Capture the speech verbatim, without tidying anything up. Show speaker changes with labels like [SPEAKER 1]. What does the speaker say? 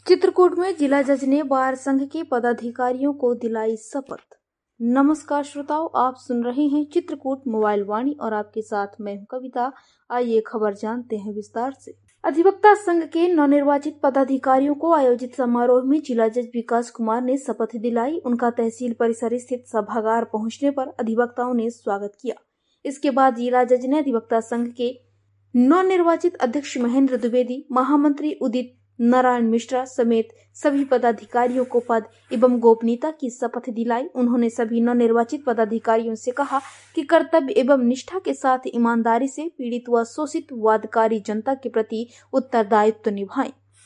[SPEAKER 1] चित्रकूट में जिला जज ने बार संघ के पदाधिकारियों को दिलाई शपथ। नमस्कार श्रोताओं, आप सुन रहे हैं चित्रकूट मोबाइल वाणी और आपके साथ मैं हूं कविता। आइए खबर जानते हैं विस्तार से। अधिवक्ता संघ के नवनिर्वाचित पदाधिकारियों को आयोजित समारोह में जिला जज विकास कुमार ने शपथ दिलाई। उनका तहसील परिसर स्थित सभागार पहुंचने पर अधिवक्ताओं ने स्वागत किया। इसके बाद जिला जज ने अधिवक्ता संघ के नवनिर्वाचित अध्यक्ष महेंद्र द्विवेदी, महामंत्री उदित नारायण मिश्रा समेत सभी पदाधिकारियों को पद एवं गोपनीयता की शपथ दिलाई। उन्होंने सभी नवनिर्वाचित पदाधिकारियों से कहा कि कर्तव्य एवं निष्ठा के साथ ईमानदारी से पीड़ित व शोषित वादकारी जनता के प्रति उत्तरदायित्व निभाएं।